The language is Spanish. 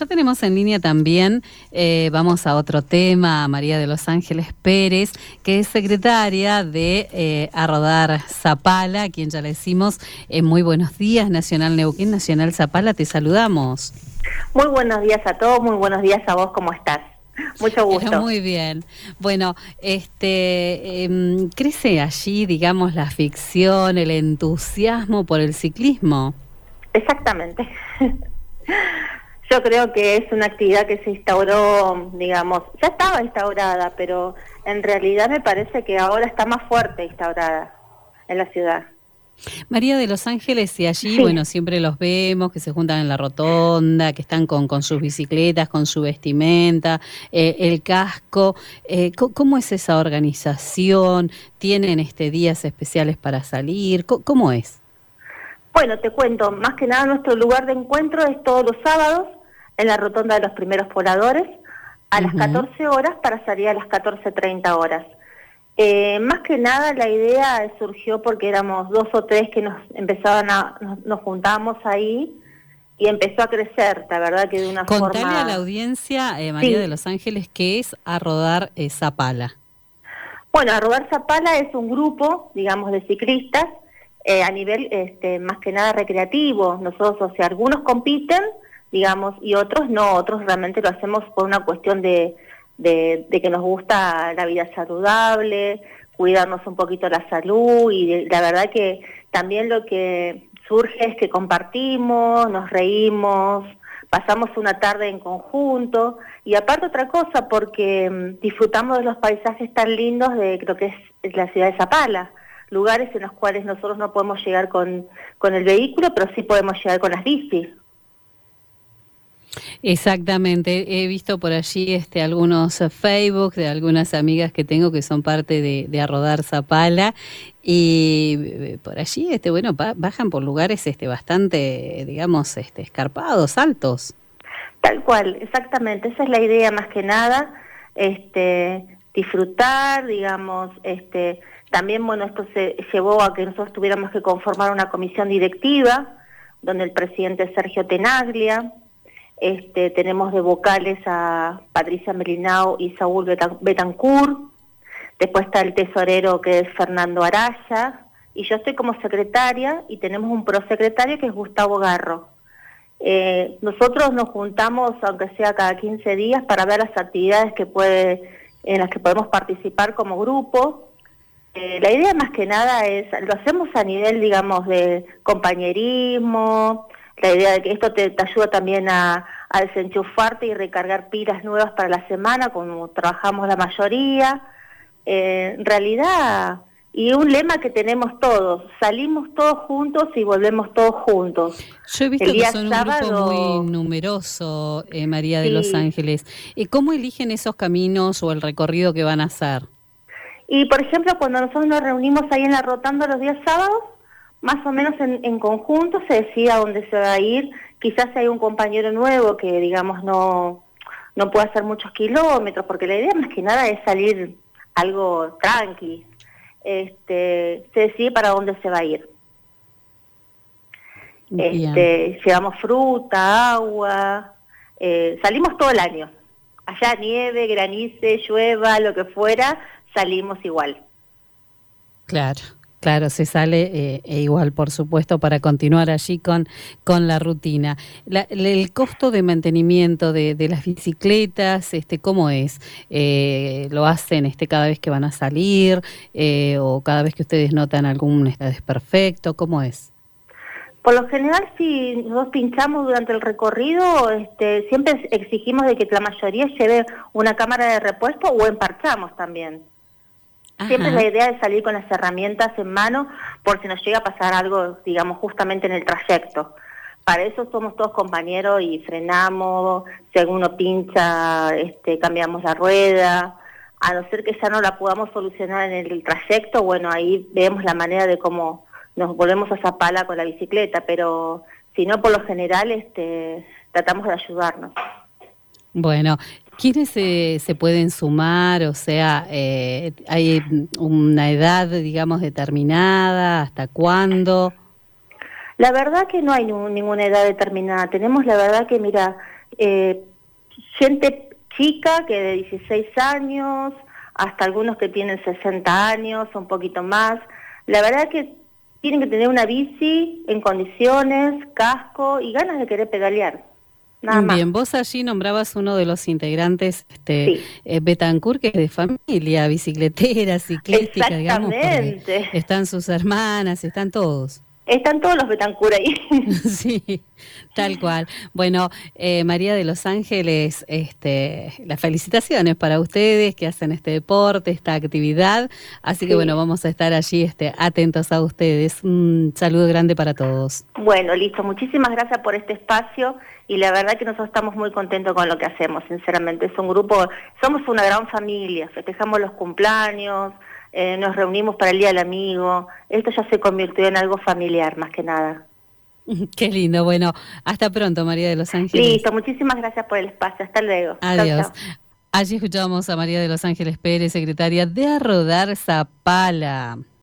ya tenemos en línea también, vamos a otro tema, a María de los Ángeles Pérez, que es secretaria de A Rodar Zapala, a quien ya le decimos muy buenos días, Nacional Neuquén, Nacional Zapala, te saludamos. Muy buenos días a todos, muy buenos días a vos, ¿cómo estás? Mucho gusto. Muy bien. Bueno, ¿crece allí, digamos, la ficción, el entusiasmo por el ciclismo? Exactamente. Yo creo que es una actividad que se instauró, digamos, ya estaba instaurada, pero en realidad me parece que ahora está más fuerte instaurada en la ciudad. María de los Ángeles, y allí, Sí. bueno, siempre los vemos, que se juntan en la rotonda, que están con sus bicicletas, con su vestimenta, el casco. ¿Cómo es esa organización? ¿Tienen días especiales para salir? ¿Cómo es? Bueno, te cuento, más que nada nuestro lugar de encuentro es todos los sábados en la rotonda de los primeros pobladores a las 14 horas para salir a las 14:30 horas. Más que nada la idea surgió porque éramos 2 o 3 que nos juntábamos ahí y empezó a crecer, la verdad que de una forma... Contale a la audiencia, María de los Ángeles, ¿qué es A Rodar Zapala? Bueno, A Rodar Zapala es un grupo, digamos, de ciclistas a nivel más que nada recreativo. Nosotros, o sea, algunos compiten, digamos, y otros no, otros realmente lo hacemos por una cuestión de que nos gusta la vida saludable, cuidarnos un poquito la salud, y la verdad que también lo que surge es que compartimos, nos reímos, pasamos una tarde en conjunto, y aparte otra cosa, porque disfrutamos de los paisajes tan lindos de lo que es la ciudad de Zapala, lugares en los cuales nosotros no podemos llegar con el vehículo, pero sí podemos llegar con las bicis. Exactamente, he visto por allí algunos Facebook de algunas amigas que tengo que son parte de A Rodar Zapala, y por allí bueno, bajan por lugares bastante, digamos, escarpados, altos. Tal cual, exactamente, esa es la idea más que nada, disfrutar, digamos, también, bueno, esto se llevó a que nosotros tuviéramos que conformar una comisión directiva, donde el presidente es Sergio Tenaglia. Tenemos de vocales a Patricia Melinao y Saúl Betancourt, después está el tesorero que es Fernando Araya, y yo estoy como secretaria, y tenemos un prosecretario que es Gustavo Garro. Nosotros nos juntamos, aunque sea cada 15 días, para ver las actividades en las que podemos participar como grupo. La idea más que nada lo hacemos a nivel, digamos, de compañerismo, la idea de que esto te ayuda también a desenchufarte y recargar pilas nuevas para la semana, como trabajamos la mayoría. En realidad, y un lema que tenemos todos, salimos todos juntos y volvemos todos juntos. Yo he visto que son un grupo muy numeroso, María de los Ángeles. ¿Cómo eligen esos caminos o el recorrido que van a hacer? Y, por ejemplo, cuando nosotros nos reunimos ahí en la rotonda los días sábados, más o menos en conjunto se decide a dónde se va a ir. Quizás hay un compañero nuevo que, digamos, no puede hacer muchos kilómetros, porque la idea más que nada es salir algo tranqui. Se decide para dónde se va a ir. Llevamos fruta, agua, salimos todo el año. Allá nieve, granice, llueva, lo que fuera, salimos igual. Claro, se sale igual, por supuesto, para continuar allí con la rutina. El costo de mantenimiento de las bicicletas, ¿cómo es? ¿Lo hacen cada vez que van a salir o cada vez que ustedes notan algún desperfecto? ¿Cómo es? Por lo general, si nosotros pinchamos durante el recorrido, siempre exigimos de que la mayoría lleve una cámara de repuesto o emparchamos también. Siempre la idea es salir con las herramientas en mano por si nos llega a pasar algo, digamos, justamente en el trayecto. Para eso somos todos compañeros y frenamos, si alguno pincha, cambiamos la rueda. A no ser que ya no la podamos solucionar en el trayecto, bueno, ahí vemos la manera de cómo nos volvemos a Zapala con la bicicleta, pero si no, por lo general, tratamos de ayudarnos. Bueno, ¿quiénes se pueden sumar? O sea, ¿hay una edad, digamos, determinada? ¿Hasta cuándo? La verdad que no hay ninguna edad determinada. Tenemos, la verdad que, mira, Gente chica que de 16 años, hasta algunos que tienen 60 años, un poquito más. La verdad que tienen que tener una bici en condiciones, casco y ganas de querer pedalear. Nada más. Bien, vos allí nombrabas uno de los integrantes, Sí. Betancur, que es de familia, bicicletera, ciclística, digamos, porque Exactamente. están sus hermanas, están todos. Están todos los Betancur ahí. Sí, tal cual. Bueno, María de los Ángeles, las felicitaciones para ustedes que hacen este deporte, esta actividad. Así que bueno, Sí. vamos a estar allí atentos a ustedes. Un saludo grande para todos. Bueno, listo. Muchísimas gracias por este espacio y la verdad que nosotros estamos muy contentos con lo que hacemos, sinceramente. Es un grupo, somos una gran familia, festejamos los cumpleaños, nos reunimos para el Día del Amigo. Esto ya se convirtió en algo familiar, más que nada. Qué lindo. Bueno, hasta pronto, María de los Ángeles. Listo, muchísimas gracias por el espacio. Hasta luego. Adiós. Chau, chau. Allí escuchamos a María de los Ángeles Pérez, secretaria de A Rodar Zapala.